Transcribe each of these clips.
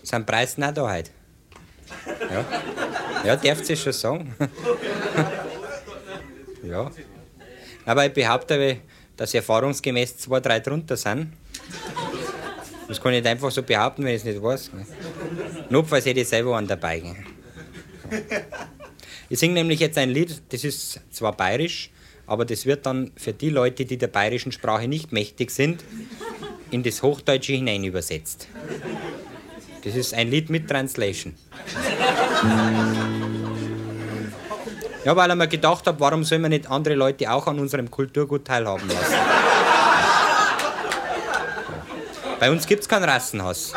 Sind Preisen auch da heute? Ja, ja, darfst du schon sagen. Ja. Aber ich behaupte, dass erfahrungsgemäß 2, 3 drunter sind. Das kann ich nicht einfach so behaupten, wenn ich es nicht weiß. Notfalls hätte ich selber einen dabei. Ich singe nämlich jetzt ein Lied, das ist zwar bayerisch, aber das wird dann für die Leute, die der bayerischen Sprache nicht mächtig sind, in das Hochdeutsche hinein übersetzt. Das ist ein Lied mit Translation. Ja, weil ich mir gedacht habe, warum soll man nicht andere Leute auch an unserem Kulturgut teilhaben lassen? Bei uns gibt es keinen Rassenhass.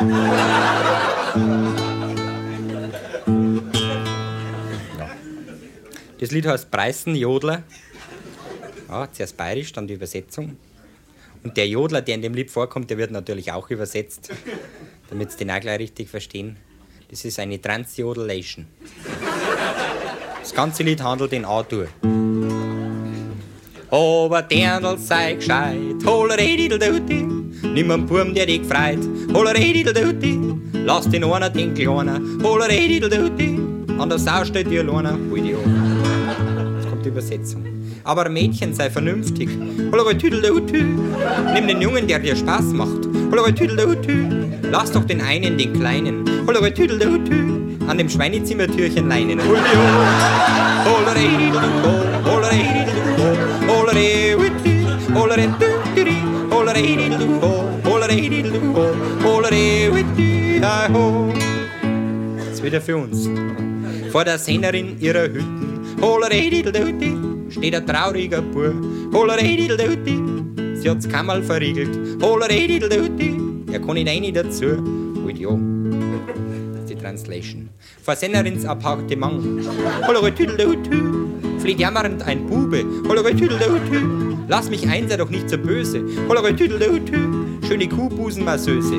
Das Lied heißt Preißen, Jodler. Ja, zuerst bayerisch, dann die Übersetzung. Und der Jodler, der in dem Lied vorkommt, der wird natürlich auch übersetzt, damit Sie den auch gleich richtig verstehen. Das ist eine Transjodelation. Das ganze Lied handelt in A-Dur. Aber Dirndl sei gescheit, holeredidelduti, nimm einen Burm, der dich freit, holeredidelduti, lass den einer den Kleiner, holeredidelduti, an der Sau steht dir alleiner, hol die an. Jetzt kommt die Übersetzung. Aber Mädchen, sei vernünftig, holeredidelduti, nimm den Jungen, der dir Spaß macht, holeredidelduti, lass doch den einen, den Kleinen, holeredidelduti, an dem Schweinezimmertürchen leinen, hol die an, holeredidelduti, holeredidelduti, das ist wieder für uns. Vor der Sennerin ihrer Hütten, steht ein trauriger Bub. Sie hat's keinmal verriegelt. Er kann nicht rein dazu. Halt ja. Das ist die Translation. Vor Sennerins Appartement. Flieht jammernd ein Bube. Lass mich ein, sei doch nicht so böse. Schöne Kuhbusenmasseuse.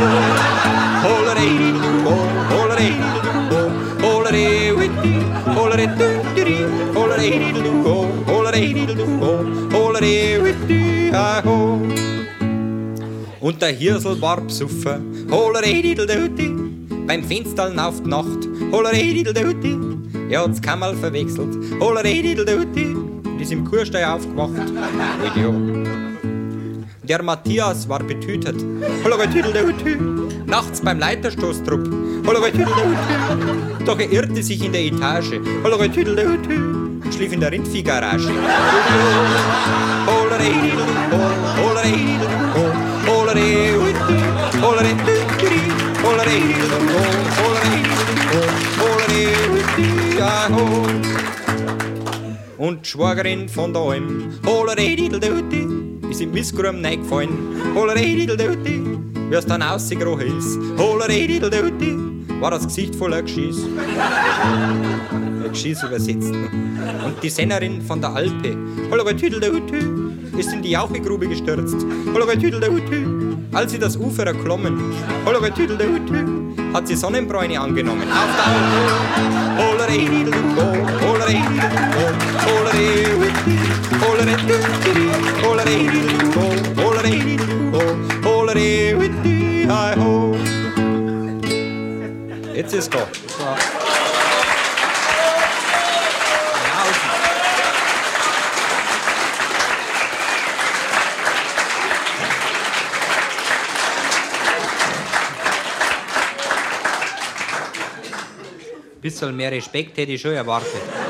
Und der Hirsel war Psuffer. Beim Fensterln auf die Nacht. Er hat's keinmal verwechselt. Und ist im Kurstall aufgewacht. Der Matthias war betütet. Nachts beim Leiterstoßtrupp. Doch er irrte sich in der Etage. Und schlief in der Rindviehgarage. Und die Schwagerin von der Alm, ist im Missgrum reingefallen, wie es dann rausgekrochen ist, war das Gesicht voller Geschiss. Geschiss übersetzt. Und die Sennerin von der Alpe, ist in die Jauchegrube gestürzt, als sie das Ufer erklommen, hat sie Sonnenbräune angenommen. Auf der Jetzt ist da. Ein bisschen mehr Respekt hätte ich schon erwartet.